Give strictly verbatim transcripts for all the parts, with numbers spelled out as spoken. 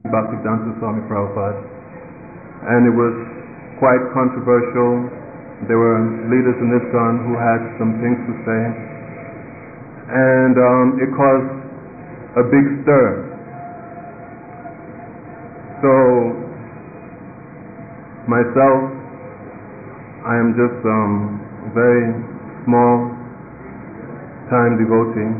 Bhaktivedanta Swami Prabhupada, and it was quite controversial. There were leaders in ISKCON who had some things to say, and um, it caused a big stir. So myself, I am just um, a very small time devotee,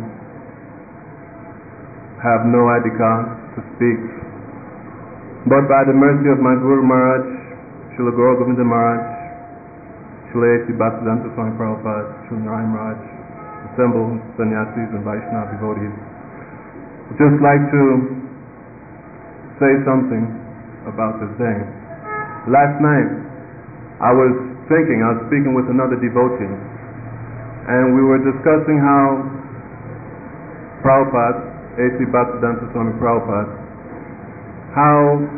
have no adhikar to speak, but by the mercy of my Guru Maharaj, Srila Gaura Govinda Maharaj, Srila A C Bhaktivedanta Swami Prabhupada, Srila Narayan Maharaj, assembled sannyasis and Vaishnava devotees, I'd just like to say something about this day. Last night, I was thinking, I was speaking with another devotee, and we were discussing how Prabhupada, A C Bhaktivedanta Swami Prabhupada, how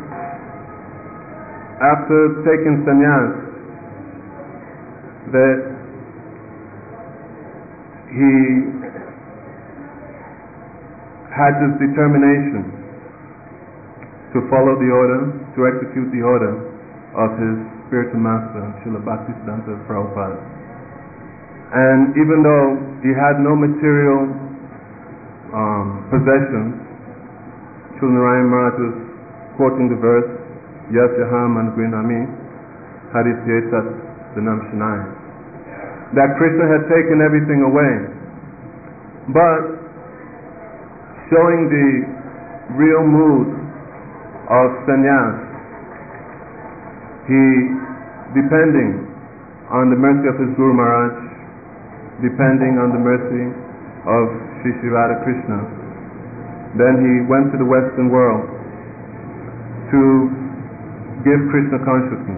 after taking sannyas, that he had this determination to follow the order, to execute the order of his spiritual master, Srila Bhaktisiddhanta Prabhupada. And even though he had no material um, possessions, Srila Narayan Maharaj was quoting the verse, Yasyaham Anugrinami Harisyetat Vinam Shanaya, that Krishna had taken everything away, but showing the real mood of sannyas, he, depending on the mercy of his Guru Maharaj, depending on the mercy of Sri Sri Radha Krishna, then he went to the Western world to give Krishna consciousness.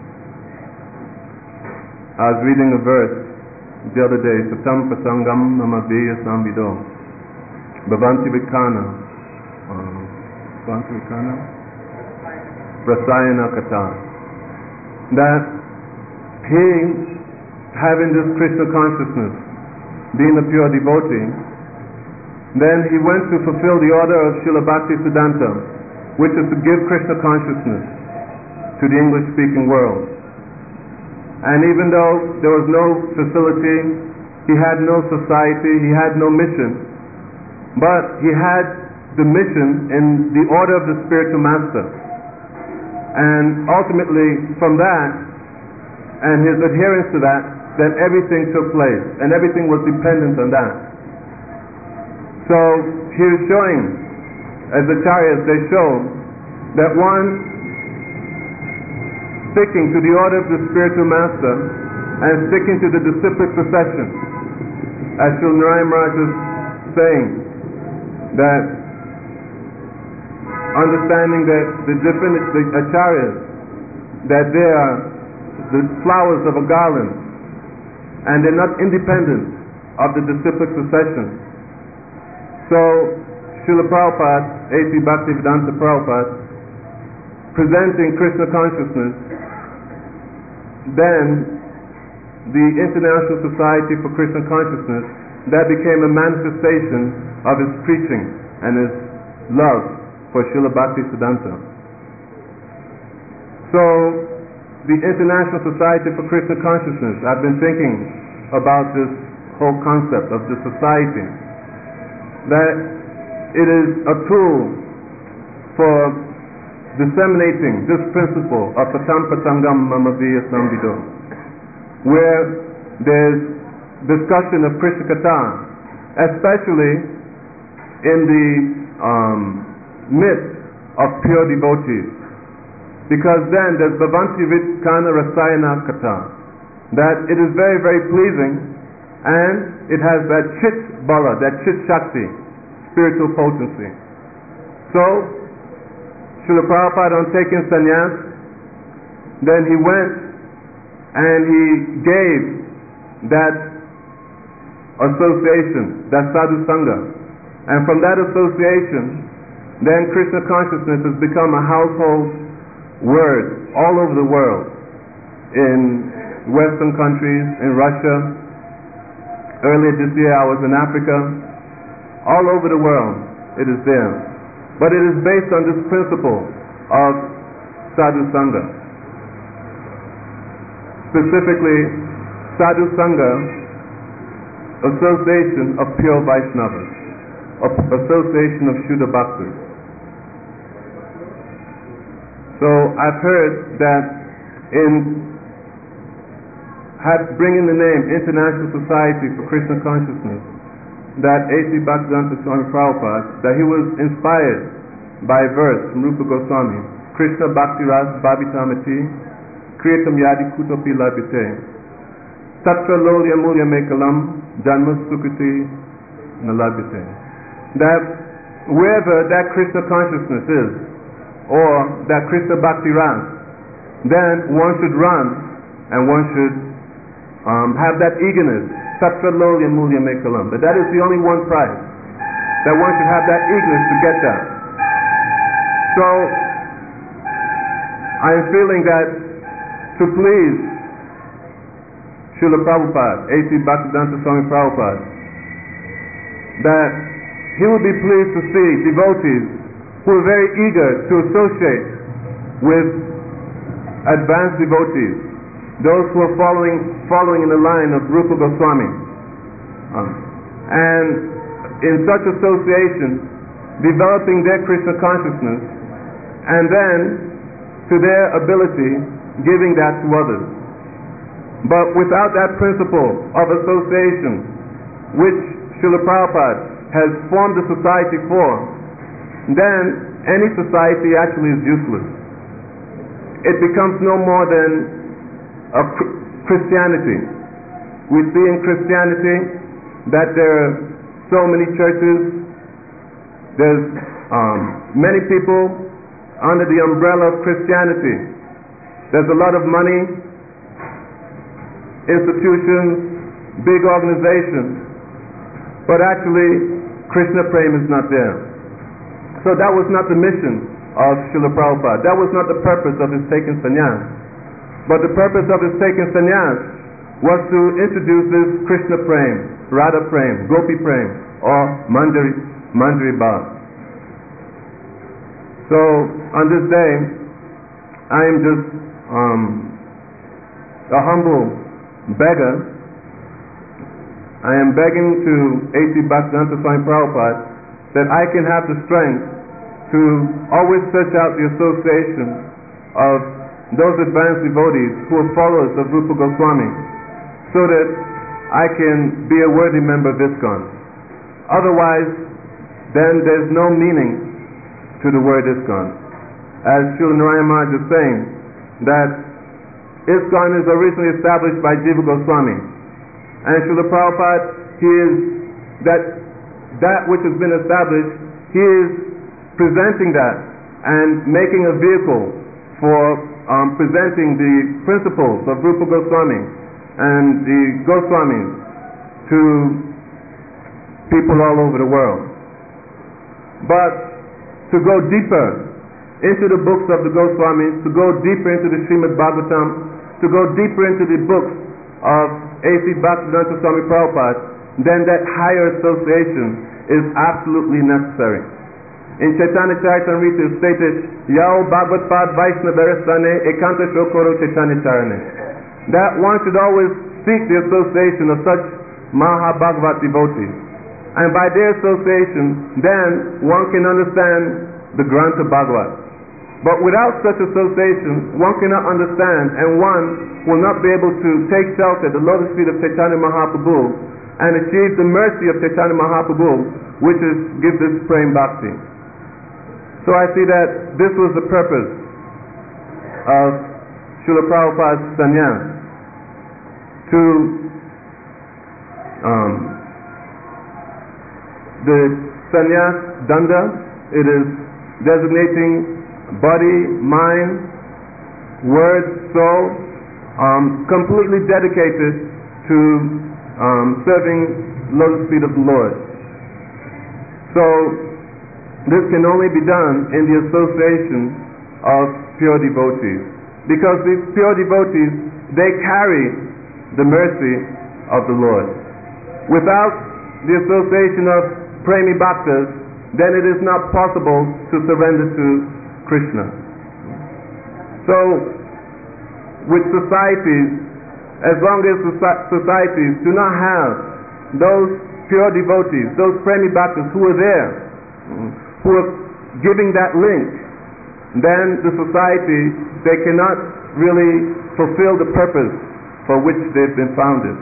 I was reading a verse the other day, Satam Pasangam Mamaviya Samvido Bhavanti Vikana Bhavanti Vikana Rasayana Kata, that he, having this Krishna consciousness, being a pure devotee, then he went to fulfill the order of Srila Bhaktisiddhanta, which is to give Krishna consciousness to the English-speaking world. And even though there was no facility, he had no society, he had no mission, but he had the mission in the order of the spiritual master. And ultimately, from that, and his adherence to that, then everything took place, and everything was dependent on that. So he is showing, as the Acharyas, they show that one sticking to the order of the spiritual master and sticking to the disciplic procession, as Srila Narayan Maharaj is saying, that understanding that the different the Acharyas, that they are the flowers of a garland, and they're not independent of the disciplic succession. So, Srila Prabhupada, A C Bhaktivedanta Prabhupada, presenting Krishna consciousness, then the International Society for Krishna Consciousness, that became a manifestation of his preaching and his love for Srila Bhaktisiddhanta. So, the International Society for Krishna Consciousness, I've been thinking about this whole concept of the society, that it is a tool for disseminating this principle of Patam Patangam Mamaviya Samvido, where there's discussion of Krishna Katha, especially in the um, midst of pure devotees. Because then there's Bhavanti Vitkana Rasayana Katha, that it is very, very pleasing, and it has that chit bala, that chit shakti, spiritual potency. So, Srila Prabhupada, on taking sannyas, then he went and he gave that association, that sadhu sangha, and from that association, then Krishna consciousness has become a household word all over the world, in Western countries, in Russia. Earlier this year I was in Africa. All over the world it is there. but it is based on this principle of Sadhu Sangha. Specifically, Sadhu Sangha, association of pure Vaishnavas, association of Shuddha Bhaktas. So I've heard that in have bringing the name International Society for Krishna Consciousness, that A C Bhaktivedanta Swami Prabhupada, that he was inspired by a verse from Rupa Goswami, Krishna Bhakti Ras Bhavitamati, Kriyatam Yadi Kutopi Labhite, Tatra Lolya Mulya Mekalam, Janma Sukriti Nalabhite. That wherever that Krishna consciousness is, or that Krishna Bhakti Ras, then one should run and one should um, have that eagerness, Tatra Lolya Mulya Mekalam, that that is the only one prize, that one should have that eagerness to get that. So I am feeling that to please Srila Prabhupada, A C Bhaktivedanta Swami Prabhupada, that he would be pleased to see devotees who are very eager to associate with advanced devotees, those who are following following in the line of Rupa Goswami. Um, and in such association, developing their Krishna consciousness, and then to their ability, giving that to others. But without that principle of association, which Srila Prabhupada has formed a society for, then any society actually is useless. It becomes no more than a Christianity. We see in Christianity that there are so many churches, there's um, many people under the umbrella of Christianity. There's a lot of money, institutions, big organizations, but actually Krishna Prema is not there. So that was not the mission of Srila Prabhupada. That was not the purpose of his taking sannyas. But the purpose of his taking sannyas was to introduce this Krishna Prema, Radha Prema, Gopi Prema, or Manjari, Manjari Bhav. So on this day, I am just um, a humble beggar. I am begging to A C Bhaktivedanta Swami Prabhupada that I can have the strength to always search out the association of those advanced devotees who are followers of Rupa Goswami, so that I can be a worthy member of ISKCON. Otherwise, then there's no meaning to the word ISKCON. As Srila Narayana Maharaj is saying, that ISKCON is originally established by Jiva Goswami, and Srila Prabhupada, he is that that which has been established, he is presenting that and making a vehicle for um, presenting the principles of Rupa Goswami and the Goswamis to people all over the world. But to go deeper into the books of the Goswamis, to go deeper into the Srimad Bhagavatam, to go deeper into the books of A C Bhaktivedanta Swami Prabhupada, then that higher association is absolutely necessary. In Chaitanya Charitamrita is stated, Yao Bhagavad Pad Vaishnavarasane Ekanta Shokoro Chaitanya Charane. That one should always seek the association of such Maha Bhagavat devotees. And by their association, then one can understand the Grantha Bhagavat. But without such association, one cannot understand, and one will not be able to take shelter at the lotus feet of Chaitanya Mahaprabhu and achieve the mercy of Chaitanya Mahaprabhu, which is give this Prem Bhakti. So I see that this was the purpose of Srila Prabhupada's sannyas, to um, the sannyas danda, it is designating body, mind, word, soul, um, completely dedicated to um, serving lotus feet of the Lord. So this can only be done in the association of pure devotees, because these pure devotees, they carry the mercy of the Lord. Without the association of Premi Bhaktas, then it is not possible to surrender to Krishna. So, with societies, as long as societies do not have those pure devotees, those premi bhaktas who are there, who are giving that link, then the society, they cannot really fulfill the purpose for which they've been founded.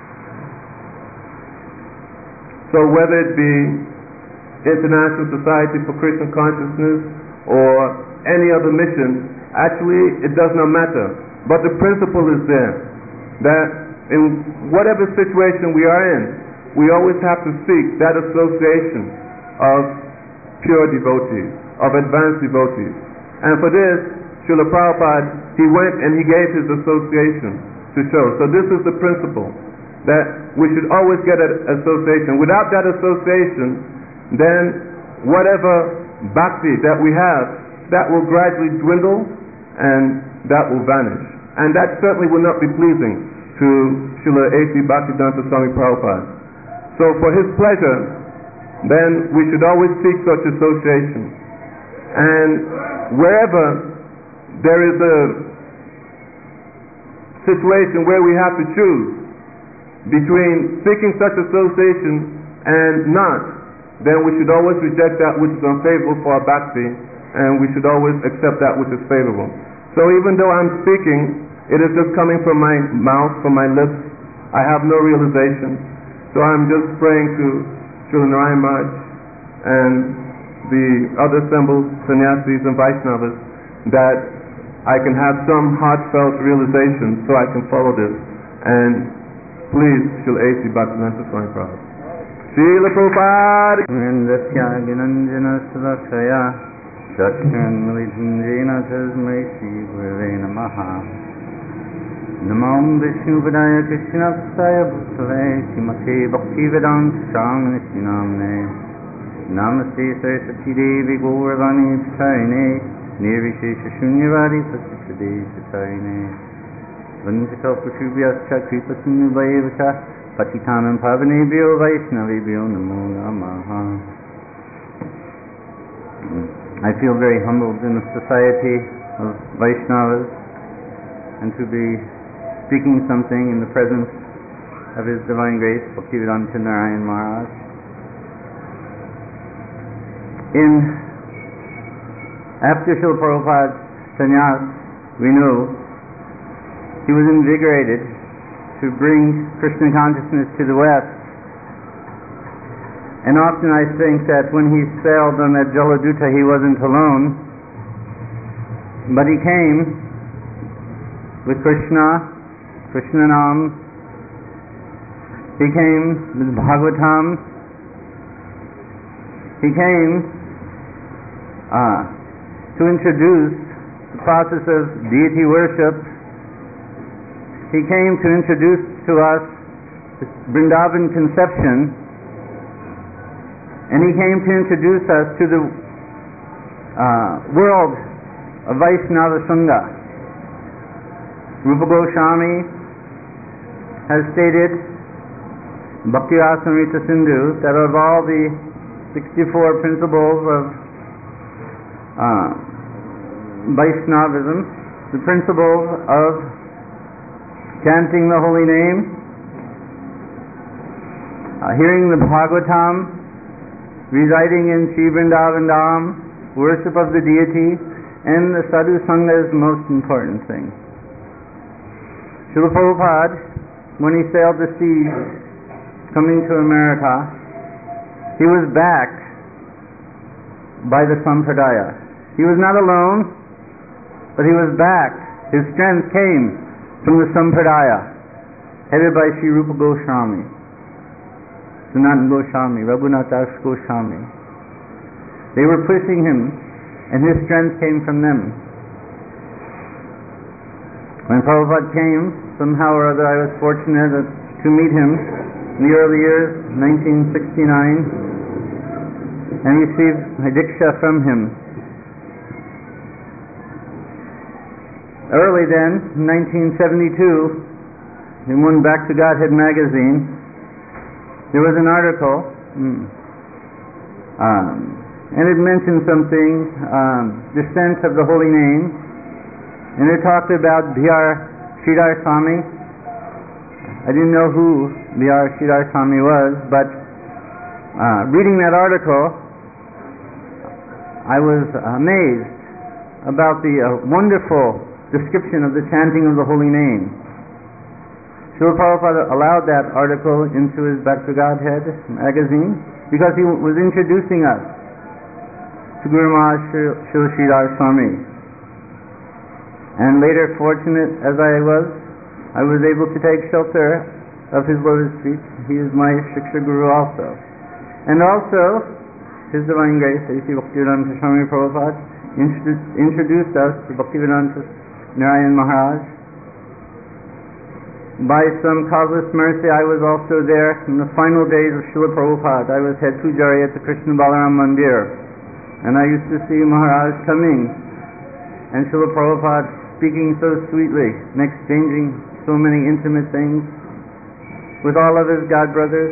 So whether it be International Society for Krishna Consciousness or any other mission, actually it does not matter. But the principle is there, that in whatever situation we are in, we always have to seek that association of pure devotees, of advanced devotees. And for this, Srila Prabhupada, he went and he gave his association to show. So this is the principle, that we should always get an association. Without that association, then whatever bhakti that we have, that will gradually dwindle and that will vanish. And that certainly will not be pleasing to Srila A C Bhaktivedanta Swami Prabhupada. So for his pleasure, then we should always seek such association. And wherever there is a situation where we have to choose between seeking such association and not, then we should always reject that which is unfavorable for our bhakti, and we should always accept that which is favorable. So even though I'm speaking, it is just coming from my mouth, from my lips. I have no realization. So I'm just praying to Srila Narayan Maharaj and the other assembled sannyasis and Vaishnavas that I can have some heartfelt realization so I can follow this. And please, Srila A C Bhaktivedanta Swami Prabhupada. Srila Prabhupada. Vrindasya Ginanjana Sadakshaya Dakshan Militanjena Tasmai Shri Gurave Namaha. Namam Vishnu Padaya Krishna Psaya Bhutale Srimate Bhaktivedanta Swami Namne Namaste Saraswati Devi Gauravani Pacharine Nirvishesha Shunyavadi Pasachade Pacharine Vansakalpashubhyascha Kripasinubhayevcha Patitanam Pavanebhyo Vaishnavebhyo Namo Namaha. I feel very humbled in the society of Vaishnavas and to be speaking something in the presence of His Divine Grace Bhaktivedanta Narayan Maharaj. In after Srila Prabhupada's sannyas, we know he was invigorated to bring Krishna consciousness to the West. And often I think that when he sailed on that Jaladuta, he wasn't alone, but he came with Krishna, Krishna Nam. He came with Bhagavatam. He came uh, to introduce the process of deity worship. He came to introduce to us the Vrindavan conception, and he came to introduce us to the uh, world of Vaishnava Sangha. Rupa Goswami has stated, Bhakti Rasamrita Sindhu, that of all the sixty-four principles of uh, Vaishnavism, the principle of chanting the holy name, uh, hearing the Bhagavatam, residing in Sri Vrindavan Dham, worship of the deity, and the Sadhu Sangha is the most important thing. Srila Prabhupada, when he sailed the seas, coming to America, he was backed by the Sampradaya. He was not alone, but he was backed. His strength came from the Sampradaya, headed by Sri Rupa Goswami, Sanatana Goswami, Raghunath Das Goswami. They were pushing him, and his strength came from them. When Prabhupada came, somehow or other I was fortunate to meet him in the early years, nineteen sixty-nine, and received a diksha from him. Early then, in nineteen seventy-two, in one Back to Godhead magazine, there was an article Um, and it mentioned something, um, descent of the holy name, and it talked about Bihar Sridhar Swami. I didn't know who Bihar Sridhar Swami was, but uh, reading that article, I was amazed about the uh, wonderful description of the chanting of the holy name. Srila Prabhupada allowed that article into his Back to Godhead magazine because he was introducing us to Guru Maharaj Srila Sridhar Swami. And later, fortunate as I was, I was able to take shelter of his lotus feet. He is my Shiksha Guru also. And also, His Divine Grace, A C Bhaktivedanta Swami Prabhupada, introduced us to Bhaktivedanta Narayan Maharaj. By some causeless mercy, I was also there in the final days of Srila Prabhupada. I was head pujari at the Krishna Balaram Mandir, and I used to see Maharaj coming, and Srila Prabhupada speaking so sweetly and exchanging so many intimate things with all of his God brothers.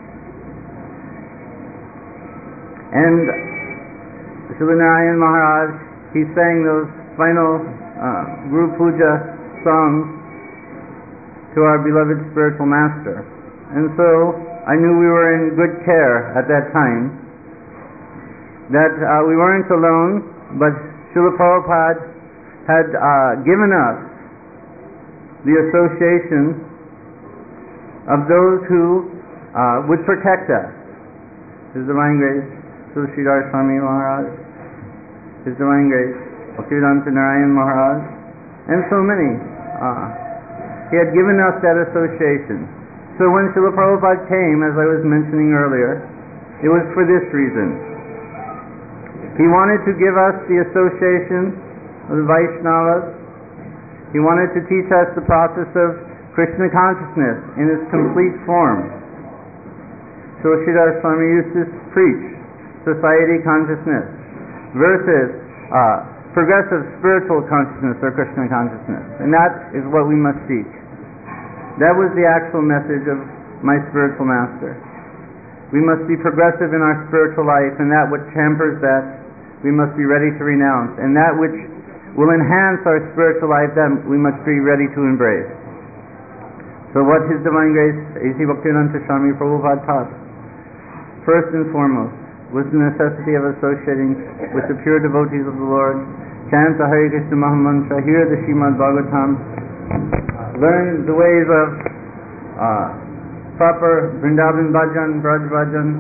And Srila Narayan Maharaj, he sang those final uh, Guru Puja songs to our beloved spiritual master. And so I knew we were in good care at that time, that uh, we weren't alone, but Srila Prabhupada had uh, given us the association of those who uh, would protect us. His Divine Grace, Srila Sridhar Swami Maharaj, His Divine Grace, Bhaktivedanta Narayan Maharaj, and so many. Uh, he had given us that association. So when Srila Prabhupada came, as I was mentioning earlier, it was for this reason. He wanted to give us the association of the Vaishnavas. He wanted to teach us the process of Krishna consciousness in its complete form. So Sridhar Swami used to preach society consciousness versus uh, progressive spiritual consciousness or Krishna consciousness. And that is what we must seek. That was the actual message of my spiritual master. We must be progressive in our spiritual life, and that which hampers that, we must be ready to renounce. And that which will enhance our spiritual life, that we must be ready to embrace. So what His Divine Grace, A C Bhaktivedanta Swami Prabhupada taught, first and foremost, was the necessity of associating with the pure devotees of the Lord, chant the Hare Krishna Mahamantra, hear the Srimad Bhagavatam, learn the ways of uh, proper Vrindavan Bhajan, Braj Bhajan,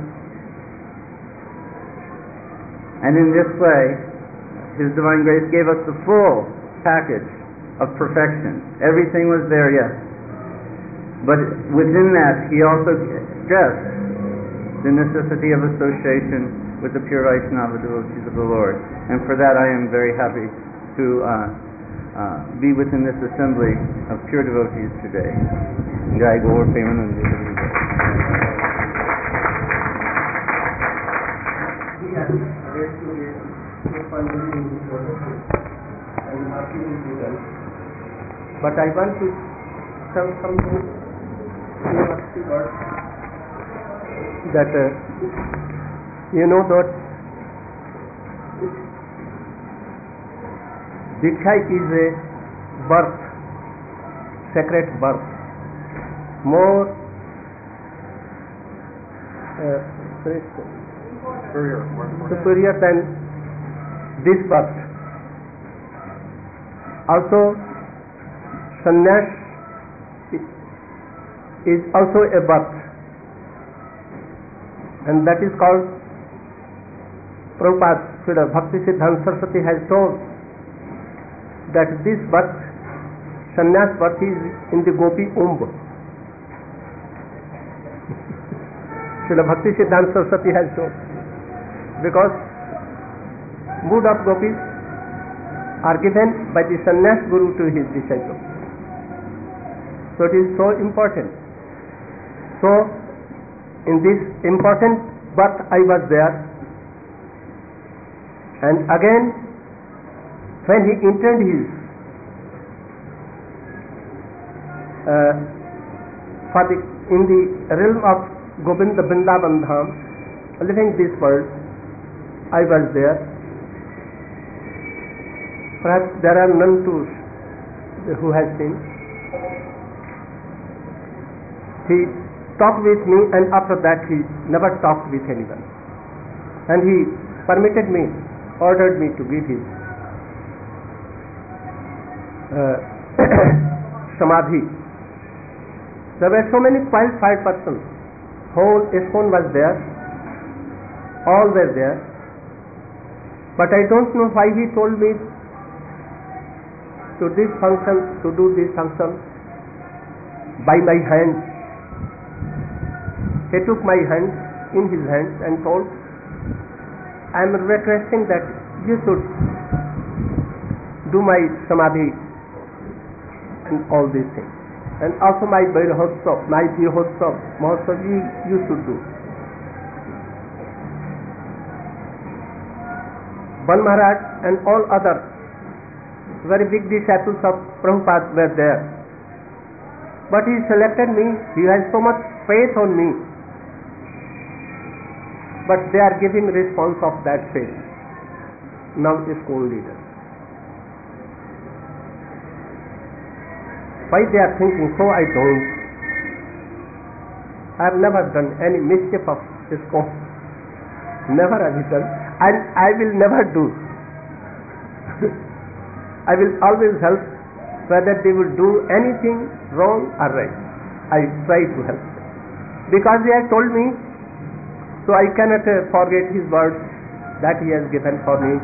and in this way, His Divine Grace gave us the full package of perfection. Everything was there, yes. But within that, He also stressed the necessity of association with the pure Vaishnava devotees of the Lord. And for that I am very happy to uh, uh, be within this assembly of pure devotees today. Jai Gaur Premanand. But I want to tell something that uh, you know that Diksha is a birth, sacred birth, more uh, superior, superior than this birth. Also, sannyas is also a birth, and that is called, Prabhupada, Srila Bhakti Siddhanta Saraswati has told that this birth, sannyas birth, is in the Gopi womb. Srila Bhakti Siddhanta Saraswati has told, because mood of gopis are given by the sannyas guru to his disciples. So it is so important. So in this important birth I was there, and again when he entered his uh, for the, in the realm of Govinda Vrindavan Dham, leaving this world, I was there. Perhaps there are none to who has seen. He talked with me, and after that he never talked with anyone. And he permitted me, ordered me to give his uh, samadhi. There were so many qualified persons. Whole ISKCON was there. All were there. But I don't know why he told me to this function, to do this function by my hands. He took my hand in his hands and told, I am requesting that you should do my samadhi and all these things. And also my Vairahotsav, my Vihotsav, Mahotsav, you, you should do. Bal Maharaj and all other very big disciples of Prabhupada were there. But he selected me, he has so much faith on me. But they are giving response of that faith. Now ISKCON leader. Why they are thinking so, I don't. I have never done any mischief of ISKCON. Never have I done. And I will never do. I will always help whether they will do anything wrong or right. I try to help them. Because he has told me, so I cannot uh, forget his words that he has given for me.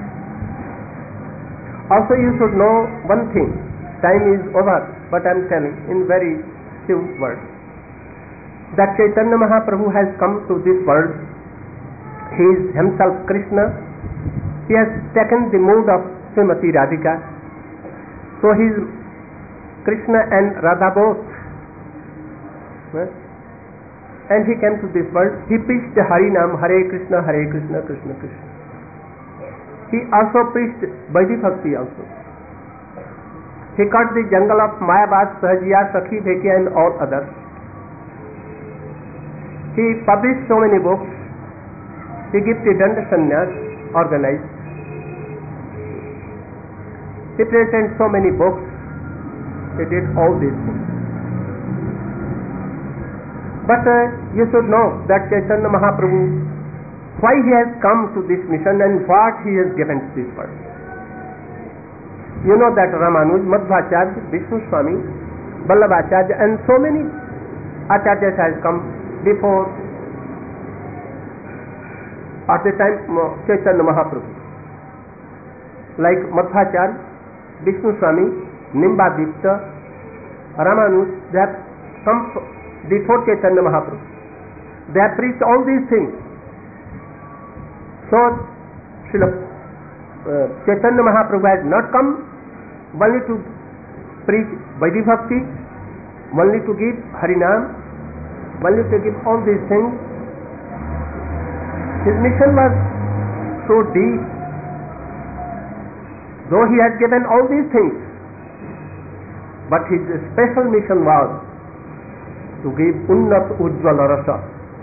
Also you should know one thing. Time is over, but I am telling in very few words. That Chaitanya Mahaprabhu has come to this world. He is himself Krishna. He has taken the mood of Srimati Radhika. So he is Krishna and Radha both. Yes? And he came to this world. He preached the Harinam, Hare Krishna, Hare Krishna, Krishna Krishna. He also preached Vaidhi Bhakti also. He cut the jungle of Mayabad, Sahajiya, Sakhi, Bhekia and all others. He published so many books. He gave the Danda Sannyas, organized. He printed so many books. He did all these things. But uh, you should know that Chaitanya Mahaprabhu, why he has come to this mission and what he has given to this world. You know that Ramanuj, Madhvacharya, Vishnu Swami, Vallabhacharya and so many Acharyas has come before at the time of Chaitanya Mahaprabhu. Like Madhvacharya, Vishnu Swami, Nimbadipta, Ramanuj, they have come before Chaitanya Mahaprabhu. They have preached all these things. So, Srila uh, Chaitanya Mahaprabhu has not come only to preach Vaidhi Bhakti, only to give Harinam, only to give all these things. His mission was so deep. Though he has given all these things, but his special mission was to give Unnat Ujjvala Rasa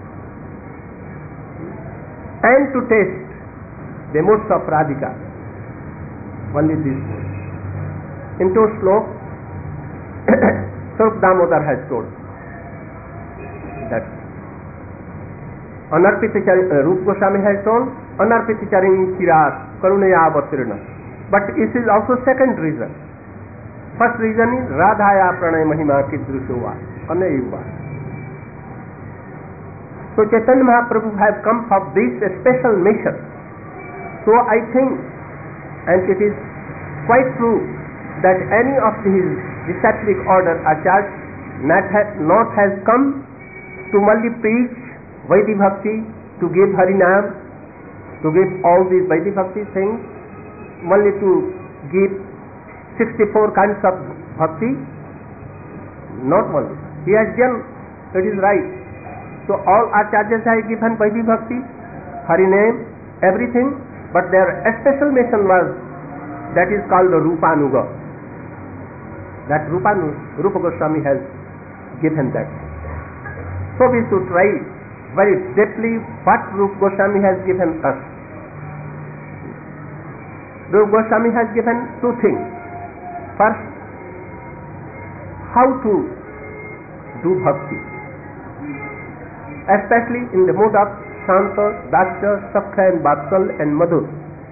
and to taste the moods of Radhika. Only this. In two sloks, Swarup Damodar has told that Anarpita uh, Rup Goswami has told Anarpita Charini Chiras Karunaya Avatirna. But this is also second reason. First reason is Radhaya Pranay Mahima Kidrushova Anayuva. So Chaitanya Mahaprabhu has come for this special mission. So I think, and it is quite true, that any of his disciplic order Acharya not, ha- not has come to only preach Vaidhi Bhakti, to give Harinam, to give all these Vaidhi Bhakti things, only to give sixty-four kinds of Bhakti, not only. He has done, it is right. So all Acharyas have given Vaidhi Bhakti, Harinam, everything, but their special mission was, that is called the Rupanuga. That Rupanuga, Rupa Goswami has given that. So we should try very deeply what Rupa Goswami has given us. Rupa Goswami has given two things. First, how to do bhakti, especially in the mode of Shanta, Daksha, Sakha and Vatsal and Madhur.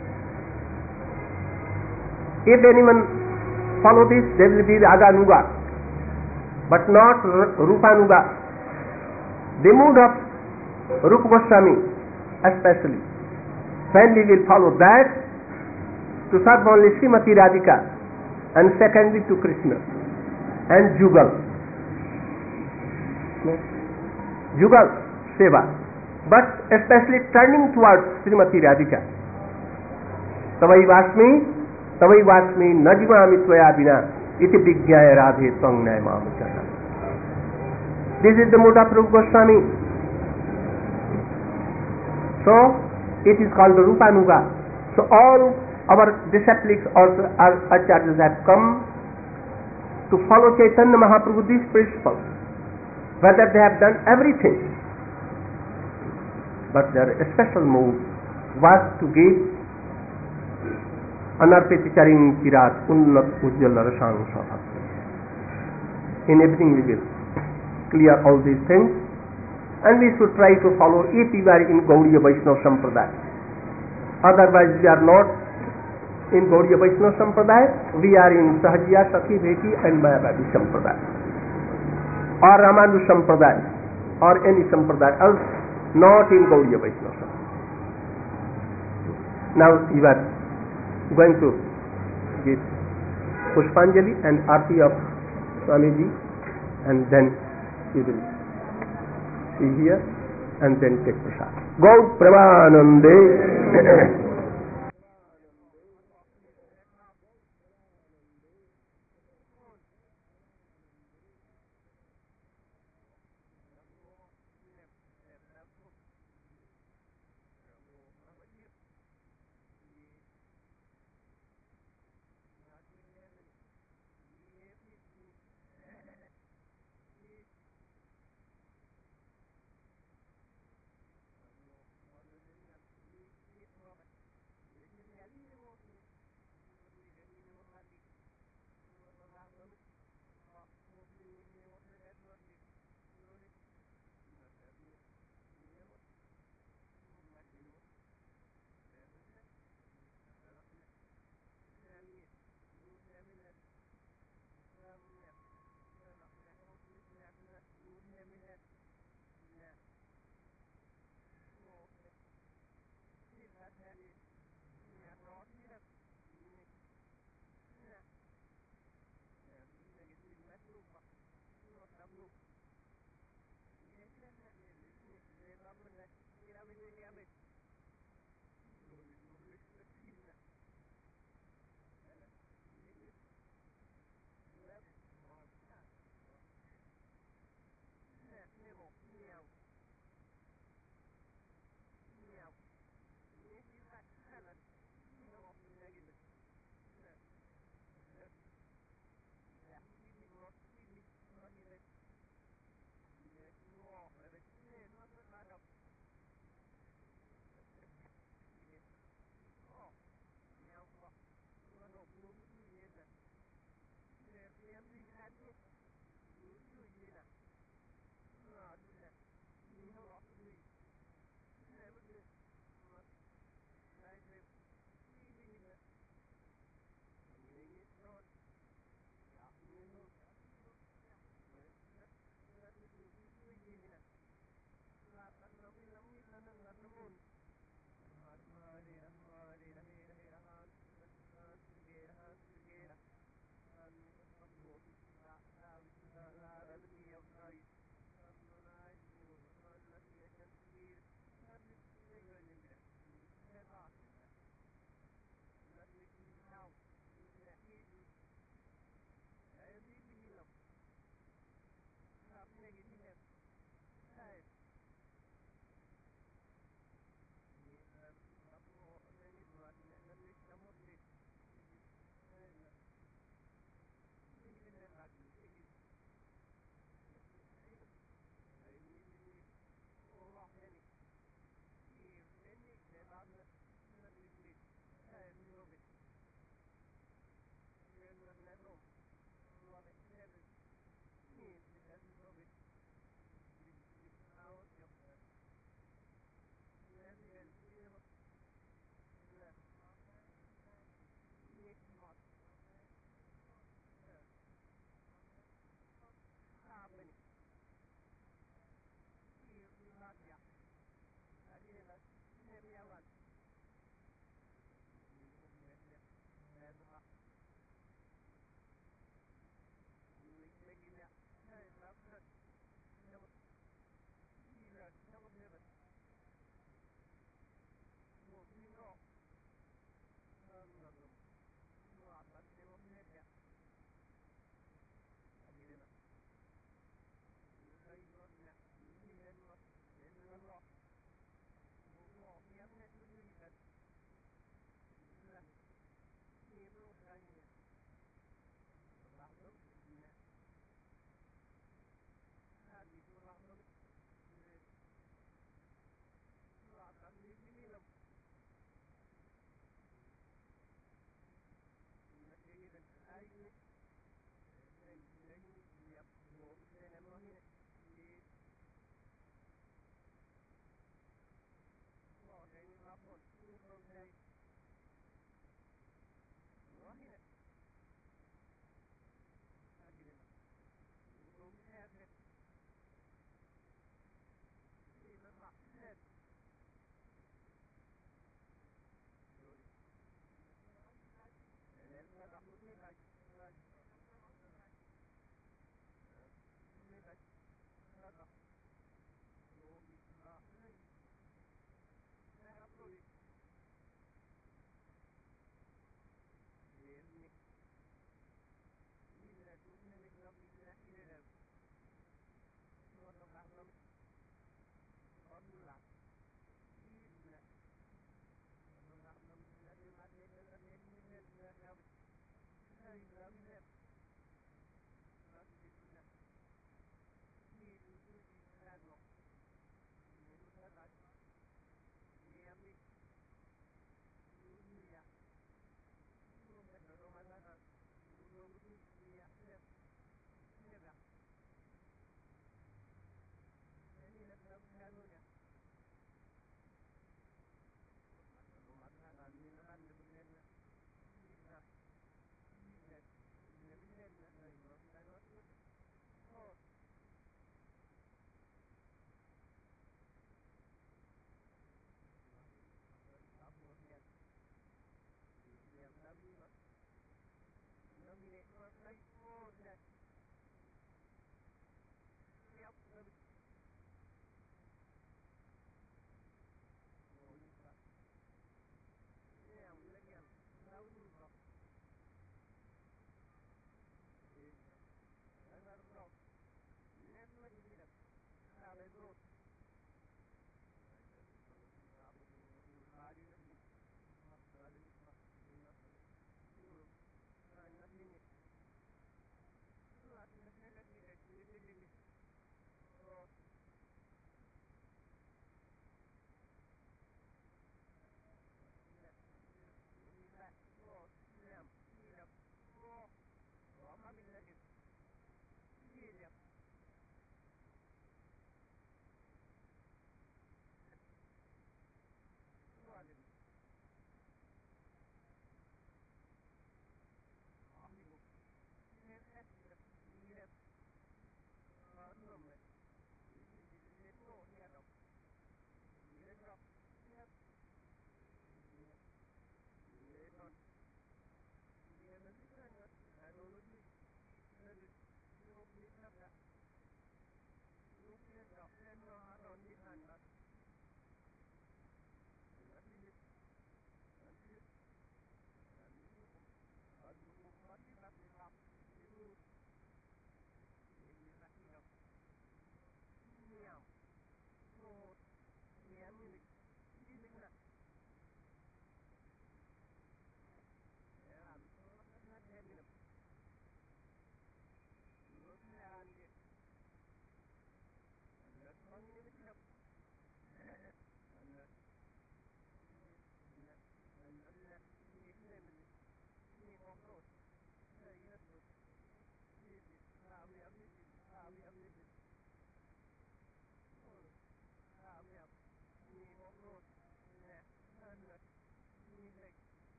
If anyone follow this, they will be Raganuga, but not Rupanuga. The mood of Rupa Goswami especially, when we will follow that, to serve only Srimati Radhika and secondly to Krishna and Jugal. Jugal Seva, but especially turning towards Srimati Radhika. Tavai Vasmi, Tavai Vasmi, Najimami Tvaya Vina, Iti Vigyaya Radhe Tvangnaya Mamachana. This is the mood of Rupa Goswami. So, it is called the Rupanuga. So, all our disciples also, our acharyas have come to follow Chaitanya Mahaprabhu these principles, whether they have done everything, but their special move was to give Anarpiti Charing Kirat Unnat Ujjala Rasang Sabha. In everything we will clear all these things, and we should try to follow if we are in Gaudiya Vaishnava Sampradaya. Otherwise we are not in Gaudiya Vaishnava Sampradaya, we are in Sahajiya, Sakhi, Bheti and Mayavadi Sampradaya, or Ramanu Sampradaya, or any Sampradaya else, not in Gaudiya Vaishnava Sampradaya. Now we are going to give Pushpanjali and Aarti of Swamiji, and then we will be here and then take prasad. Gaur Premanande.